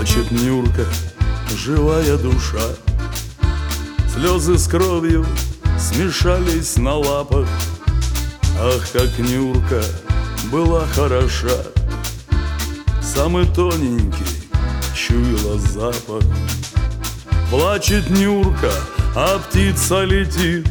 Плачет Нюрка, живая душа. Слезы с кровью смешались на лапах. Ах, как Нюрка была хороша. Самый тоненький чуяла запах. Плачет Нюрка, а птица летит,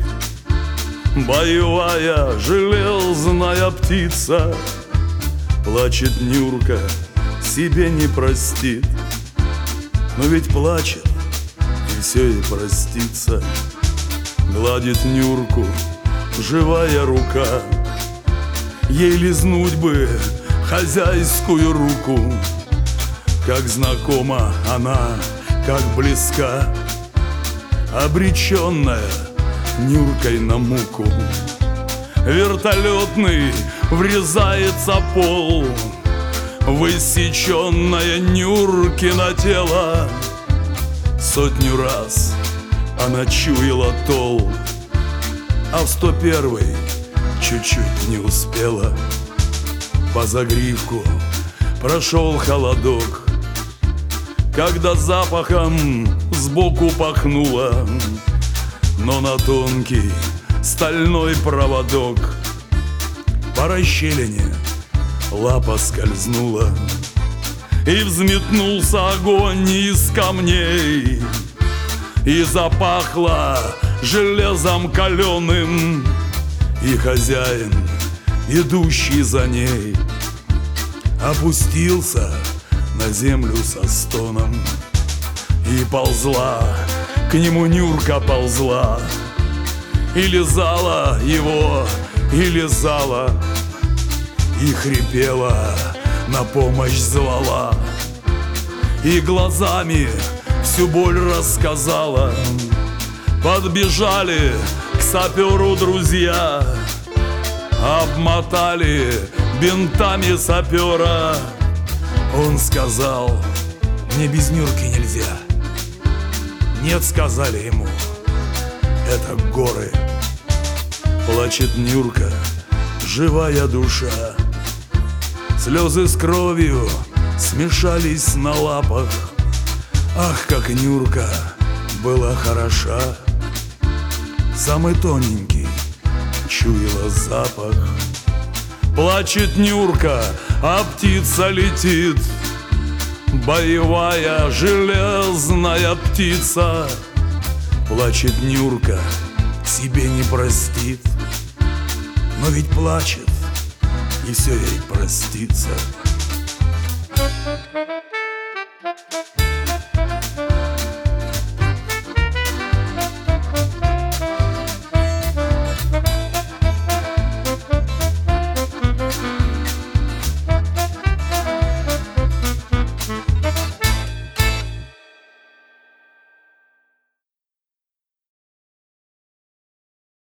боевая железная птица. Плачет Нюрка, себе не простит, но ведь плачет, и все ей простится. Гладит Нюрку живая рука, ей лизнуть бы хозяйскую руку. Как знакома она, как близка, обреченная Нюркой на муку. Вертолетный врезается пол в иссеченное Нюркино тело. Сотню раз она чуяла тол, а в 101-й чуть-чуть не успела. По загривку прошел холодок, когда запахом сбоку пахнуло, но на тонкий стальной проводок по расщелине лапа скользнула, и взметнулся огонь из камней, и запахло железом каленым, и хозяин, идущий за ней, опустился на землю со стоном. И ползла, к нему Нюрка ползла, и лизала его, и лизала, и хрипела, на помощь звала, и глазами всю боль рассказала. Подбежали к саперу друзья, обмотали бинтами сапера. Он сказал: мне без Нюрки нельзя. Нет, сказали ему, это горы. Плачет Нюрка, живая душа. Слезы с кровью смешались на лапах. Ах, как Нюрка была хороша. Самый тоненький чуяла запах. Плачет Нюрка, а птица летит, боевая железная птица. Плачет Нюрка, себе не простит, но ведь плачет, и все ей простится.